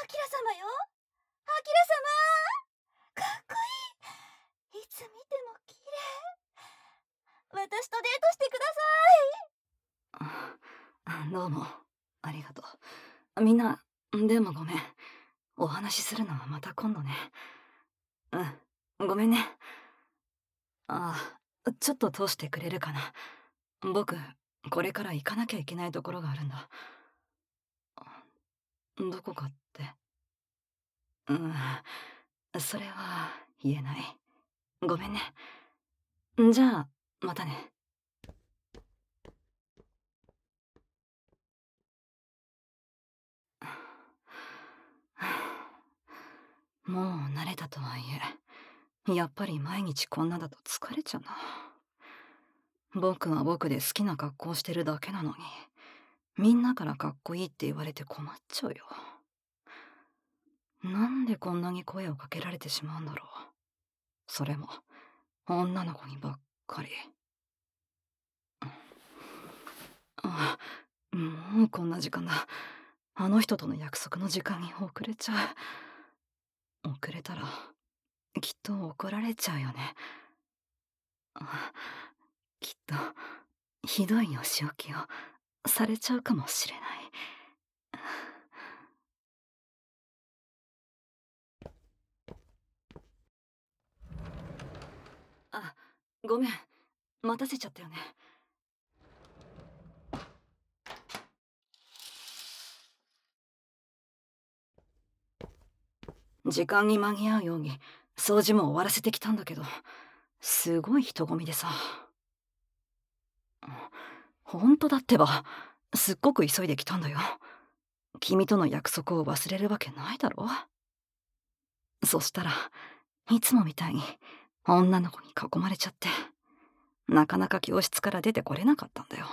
アキラ様よ。アキラ様、かっこいい。いつ見ても綺麗。私とデートしてくだどうも、ありがとう。みんな、でもごめん。お話しするのはまた今度ね。ごめんね。ちょっと通してくれるかな。僕、これから行かなきゃいけないところがあるんだ。どこかって。それは言えない。ごめんね。じゃあ、またね。もう慣れたとはいえ、やっぱり毎日こんなだと疲れちゃうな。僕は僕で好きな格好してるだけなのに、みんなからかっこいいって言われて困っちゃうよ。なんでこんなに声をかけられてしまうんだろう。それも、女の子にばっかり。もうこんな時間だ。あの人との約束の時間に遅れちゃう。遅れたら、きっと怒られちゃうよね。きっと、ひどいお仕置きをされちゃうかもしれない。あ、ごめん。待たせちゃったよね。時間に間に合うように掃除も終わらせてきたんだけど、すごい人混みでさ。ほんとだってば、すっごく急いで来たんだよ。君との約束を忘れるわけないだろ。そしたらいつもみたいに女の子に囲まれちゃって、なかなか教室から出てこれなかったんだよ。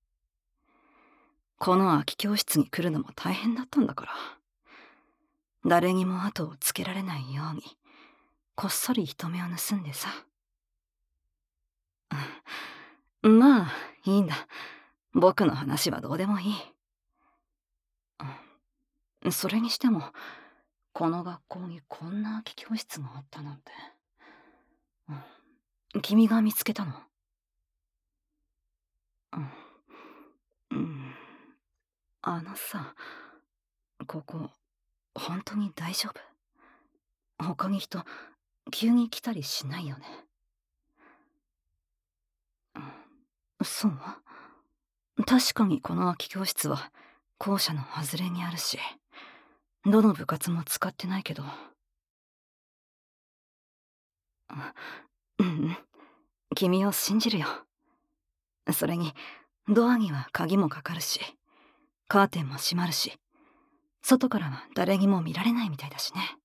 この空き教室に来るのも大変だったんだから、誰にも後をつけられないようにこっそり人目を盗んでさ。まあいいんだ。僕の話はどうでもいい。それにしても、この学校にこんな空き教室があったなんて。君が見つけたの？うん。あのさ、ここ、本当に大丈夫？他に人、急に来たりしないよね？そう？確かにこの空き教室は校舎の外れにあるし、どの部活も使ってないけど。うん、君を信じるよ。それに、ドアには鍵もかかるし、カーテンも閉まるし、外からは誰にも見られないみたいだしね。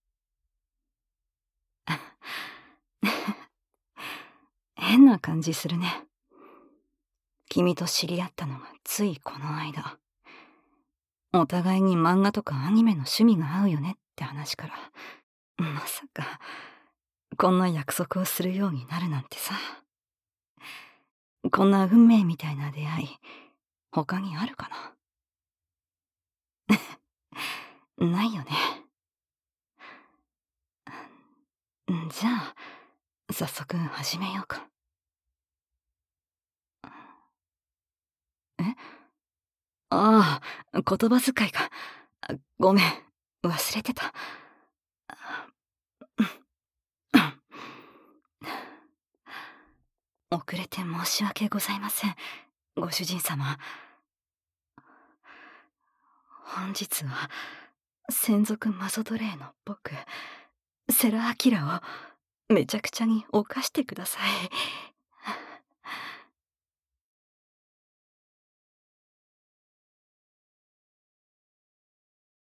変な感じするね。君と知り合ったのがついこの間。お互いに漫画とかアニメの趣味が合うよねって話から、まさかこんな約束をするようになるなんてさ。こんな運命みたいな出会い、他にあるかな？ないよね。じゃあ早速始めようか。え？ああ、言葉遣いか。ごめん、忘れてた。遅れて申し訳ございません、ご主人様。本日は専属マゾ奴隷の僕、世良明をめちゃくちゃに犯してください。